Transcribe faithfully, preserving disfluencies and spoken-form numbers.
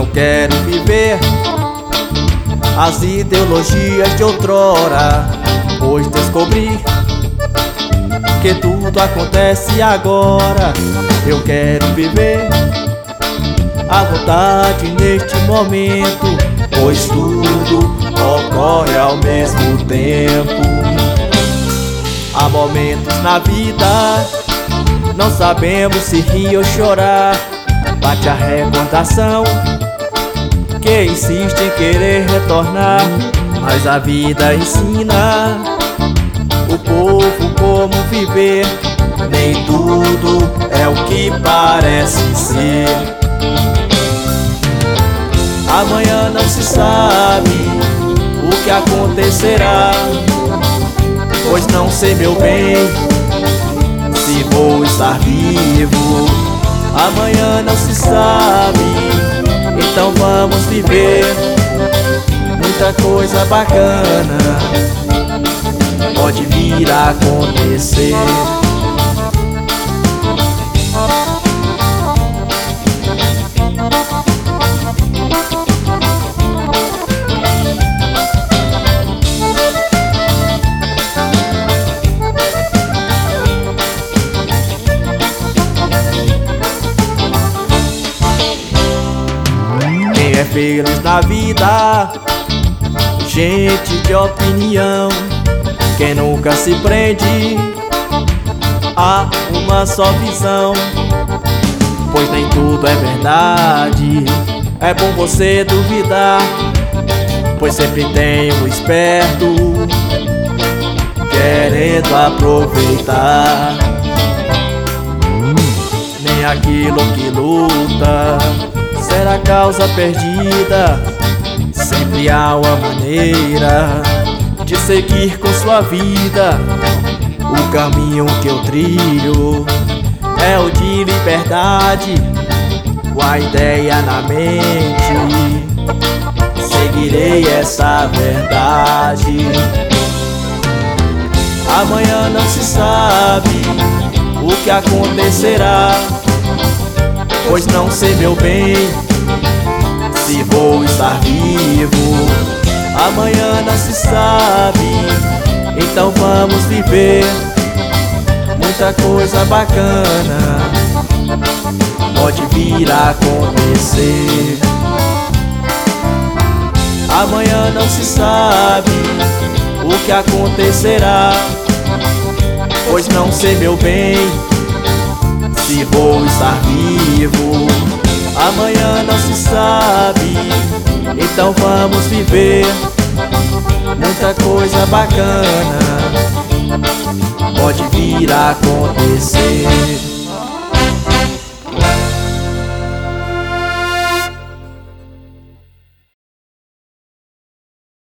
quero viver as ideologias de outrora, pois descobri que tudo acontece agora. Eu quero viver à vontade neste momento, pois tudo ocorre ao mesmo tempo. Há momentos na vida, não sabemos se rir ou chorar. Bate a recordação que insiste em querer retornar, mas a vida ensina o povo como viver. Nem tudo é o que parece ser. Amanhã não se sabe o que acontecerá, pois não sei, meu bem, se vou estar vivo. Amanhã não se sabe, então vamos viver muita coisa bacana pode vir a acontecer. Quem é feliz na vida, gente de opinião, quem nunca se prende a uma só visão, pois nem tudo é verdade. É bom você duvidar, pois sempre tem um esperto querendo aproveitar. Nem aquilo que luta será causa perdida. Sempre há uma maneira de seguir com sua vida. O caminho que eu trilho é o de liberdade, com a ideia na mente seguirei essa verdade. Amanhã não se sabe o que acontecerá, pois não sei, meu bem, se vou estar vivo. Amanhã não se sabe, então vamos viver muita coisa bacana pode vir a acontecer. Amanhã não se sabe o que acontecerá, pois não sei, meu bem, se vou estar vivo. Amanhã não se sabe, então vamos viver muita coisa bacana pode vir a acontecer.